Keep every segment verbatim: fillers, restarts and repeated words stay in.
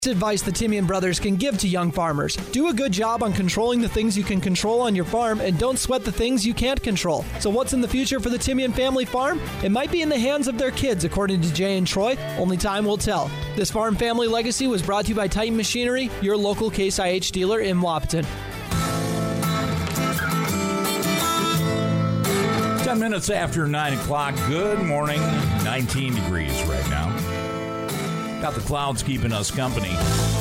Advice the Timian brothers can give to young farmers. Do a good job on controlling the things you can control on your farm and don't sweat the things you can't control. So what's in the future for the Timian family farm? It might be in the hands of their kids, according to Jay and Troy. Only time will tell. This farm family legacy was brought to you by Titan Machinery, your local Case I H dealer in Wahpeton. Ten minutes after nine o'clock. Good morning. nineteen degrees right now. Got the clouds keeping us company.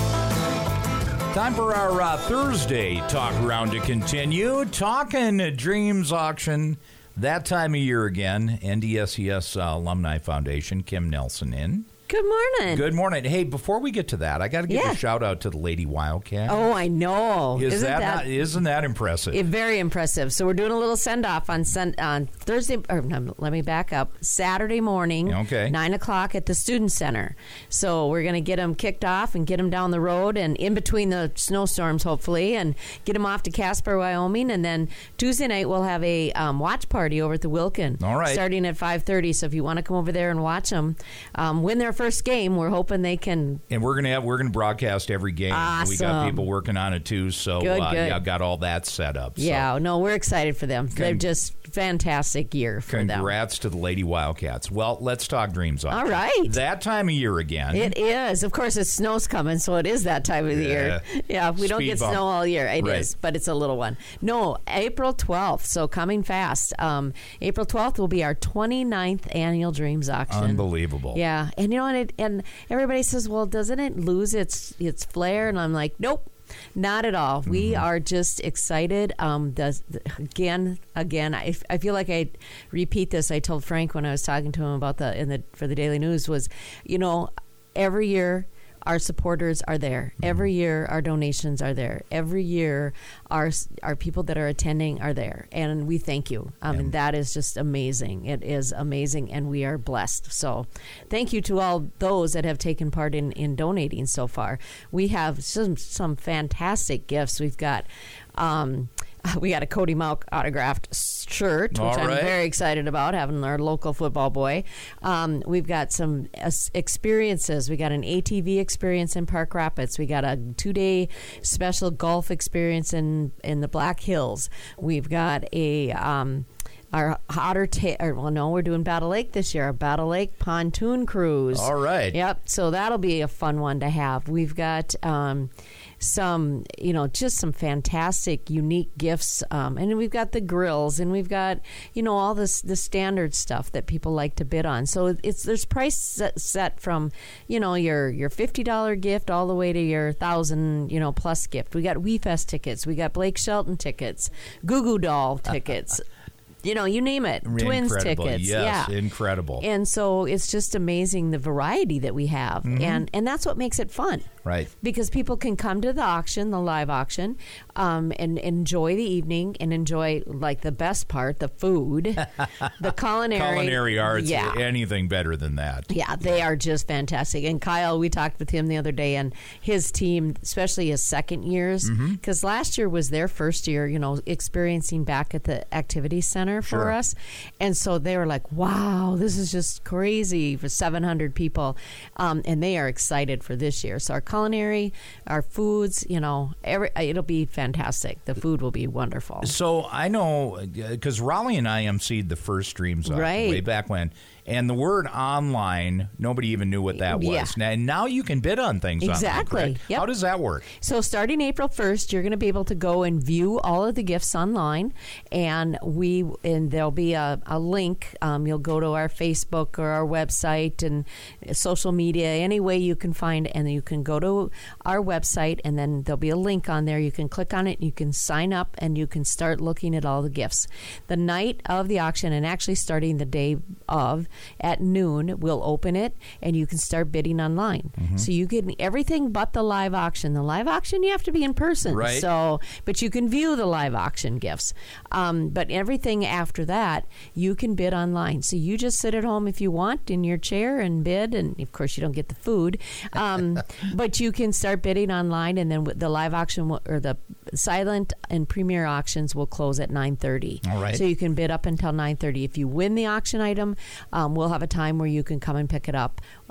Time for our uh, Thursday talk around to continue. Talking Dreams Auction. That time of year again. N D S E S uh, Alumni Foundation. Kim Nelson in. Good morning. Good morning. Hey, before we get to that, I got to give yeah. a shout out to the Lady Wildcat. Oh, I know. Is isn't that, that not, isn't that impressive? It, very impressive. So we're doing a little send off on sun, on Thursday. Or no, let me back up. Saturday morning. Okay. Nine o'clock at the Student Center. So we're going to get them kicked off and get them down the road and in between the snowstorms, hopefully, and get them off to Casper, Wyoming. And then Tuesday night we'll have a um, watch party over at the Wilkin. All right. Starting at five thirty. So if you want to come over there and watch them um, win their first game, we're hoping they can. And we're gonna have we're gonna broadcast every game. Awesome. We got people working on it too, so good, uh, good. yeah, got all that set up. Yeah, so. no, we're excited for them. Con- They're just fantastic year for Congrats them. Congrats to the Lady Wildcats. Well, let's talk Dreams Auction. All right, that time of year again. It is. Of course, it's snow's coming, so it is that time of the yeah. year. Yeah, we Speed don't get bump. snow all year. It right. is, but it's a little one. No, April twelfth. So coming fast. Um, April twelfth will be our twenty-ninth annual Dreams Auction. Unbelievable. Yeah, and you know, and, it, and everybody says, well, doesn't it lose its its flair? And I'm like, nope. Not at all. Mm-hmm. We are just excited. Um, the, the, again, again, I, I feel like I repeat this. I told Frank when I was talking to him about the in the for the Daily News was, you know, every year our supporters are there. Every year our donations are there. Every year our our people that are attending are there, and we thank you. Um, yeah. And that is just amazing. It is amazing, and we are blessed. So, thank you to all those that have taken part in, in donating so far. We have some some fantastic gifts. We've got. Um, We got a Cody Mauch autographed shirt, which All I'm right. very excited about, having our local football boy. Um, we've got some uh, experiences. We got an A T V experience in Park Rapids. We got a two-day special golf experience in, in the Black Hills. We've got a... Um, Our Otter Tail, well, no, we're doing Battle Lake this year. Our Battle Lake pontoon cruise. All right. Yep. So that'll be a fun one to have. We've got um, some, you know, just some fantastic, unique gifts, um, and we've got the grills, and we've got, you know, all this the standard stuff that people like to bid on. So it's there's price set, set from, you know, your your fifty dollar gift all the way to your thousand, you know, plus gift. We got WeFest tickets. We got Blake Shelton tickets, Goo Goo Doll tickets. You know, you name it. Twins incredible. tickets. Yes, yeah. incredible. And so it's just amazing the variety that we have. Mm-hmm. And and that's what makes it fun. Right. Because people can come to the auction, the live auction, um, and enjoy the evening and enjoy, like, the best part, the food, the culinary. Culinary arts, yeah. anything better than that. Yeah, they are just fantastic. And Kyle, we talked with him the other day, and his team, especially his second years, because mm-hmm. last year was their first year, you know, experiencing back at the activity center for sure. us. And so they were like, wow, this is just crazy for seven hundred people. Um, and they are excited for this year. So our culinary, our foods, you know, every, it'll be fantastic. The food will be wonderful. So I know, because Raleigh and I emceed the first Dreams Auction right. way back when, and the word online, nobody even knew what that was. Yeah. Now, now you can bid on things exactly. online, correct? Yep. How does that work? So starting April first, you're going to be able to go and view all of the gifts online, and we and there'll be a, a link. Um, you'll go to our Facebook or our website and social media, any way you can find, and you can go to our website, and then there'll be a link on there. You can click on it, and you can sign up, and you can start looking at all the gifts. The night of the auction, and actually starting the day of, at noon, we'll open it, and you can start bidding online. Mm-hmm. So you get everything but the live auction. The live auction, you have to be in person. Right. So, but you can view the live auction gifts. Um, but everything after that, you can bid online. So you just sit at home if you want in your chair and bid, and of course you don't get the food. Um, but you can start bidding online, and then the live auction will, or the silent and premier auctions will close at nine thirty. All right. So you can bid up until nine thirty. If you win the auction item, um, we'll have a time where you can come and pick it up.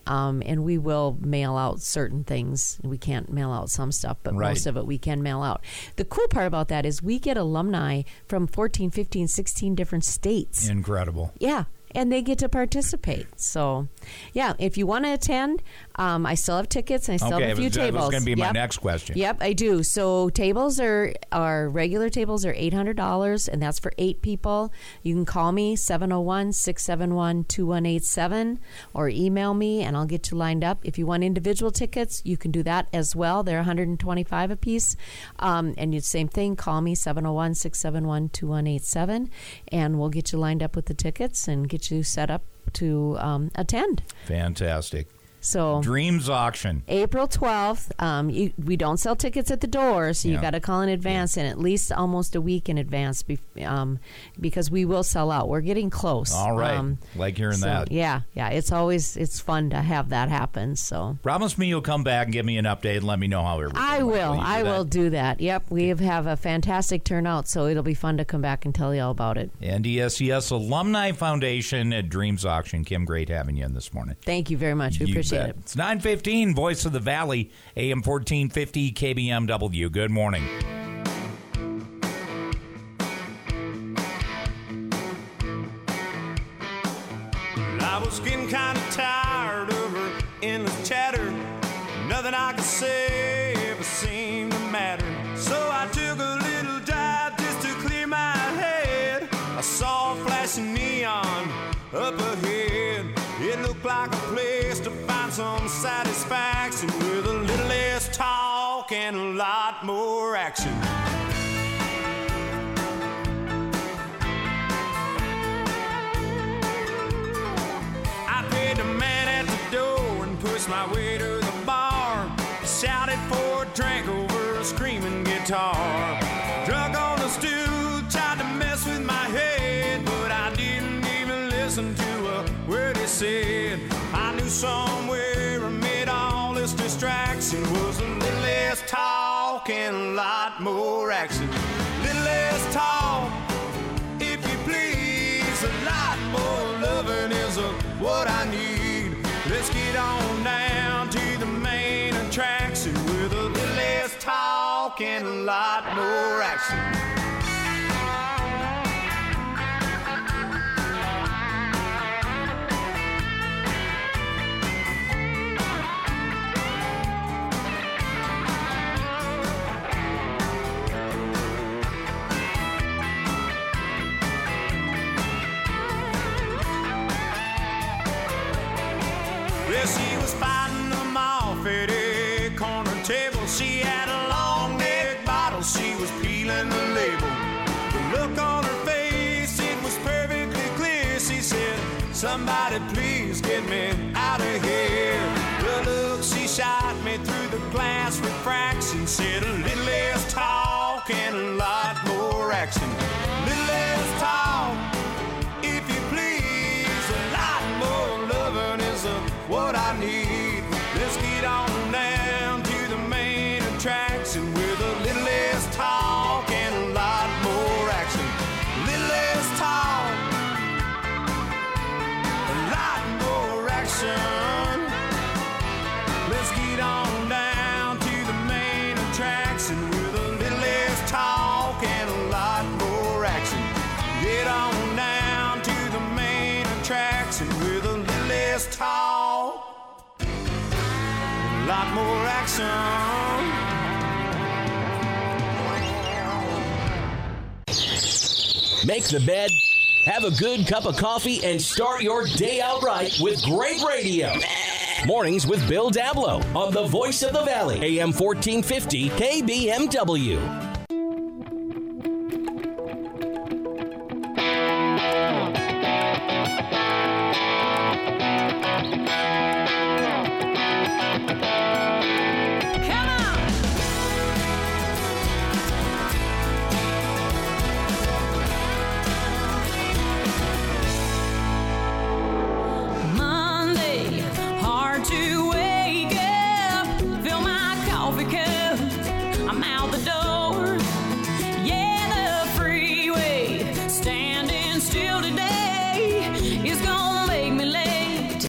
Um, and we will mail out certain things. We can't mail out some stuff, but Right. most of it we can mail out. The cool part about that is we get alumni from fourteen, fifteen, sixteen different states. Incredible. Yeah. And they get to participate. So, yeah, if you want to attend, um, I still have tickets and I still Okay, have a few was- that was tables. gonna be my Yep. next question. Yep, I do. So tables are, our regular tables are eight hundred dollars, and that's for eight people. You can call me, seven oh one, six seven one, two one eight seven, or email me, and I'll get you lined up. If you want individual tickets, you can do that as well. They're one hundred twenty-five dollars a piece. Um, and you same thing, call me, seven oh one, six seven one, two one eight seven, and we'll get you lined up with the tickets and get you set up to um, attend. Fantastic. So Dreams Auction. April twelfth. Um, you, we don't sell tickets at the door, so Yeah. you got to call in advance and at least almost a week in advance, be, um, because we will sell out. We're getting close. All right. Um, like hearing so, that. Yeah, yeah. It's always it's fun to have that happen. So Promise me you'll come back and give me an update and let me know how everything I went. will. you do I that? will do that. Yep. We have, have a fantastic turnout, so it'll be fun to come back and tell you all about it. N D S C S Alumni Foundation at Dreams Auction. Kim, great having you in this morning. Thank you very much. We You appreciate bet. it. It's nine fifteen, Voice of the Valley, A M fourteen fifty, K B M W. Good morning. I was getting kind of tired of her endless chatter. Nothing I could say ever seemed to matter. So I took a little dive just to clear my head. I saw a flashing neon up ahead. It looked like a place to find some satisfaction with a little less talk and a lot more action. I paid the man at the door and pushed my way to the bar. Shouted for a drink over a screaming guitar. Drunk on the stool, tried to mess with my head, but I didn't even listen to a word he said. I knew somewhere amid all this distraction was a little less talk and a lot more action. Little less talk, if you please, a lot more loving is a, what I need. Let's get on down to the main attraction with a little less talk and a lot more action. Well, she was fighting them off at a corner table. She had a long neck bottle, she was peeling the label. The look on her face, it was perfectly clear. She said, somebody please get me out of here. The look she shot me through the glass refraction said a little less talk and a lot more action. Little less talk, if you please, a lot more loving is a, what I need. Let's get on down to the main attraction with a little less talk and a lot more action. Little less talk, a lot more action. Let's get on down to the main attraction with a little less talk and a lot more action. Get on down to the main attraction with a little less talk, a lot more action. Make the bed, have a good cup of coffee, and start your day out right with great radio. Mornings with Bill Dablow on the Voice of the Valley, A M fourteen fifty K B M W.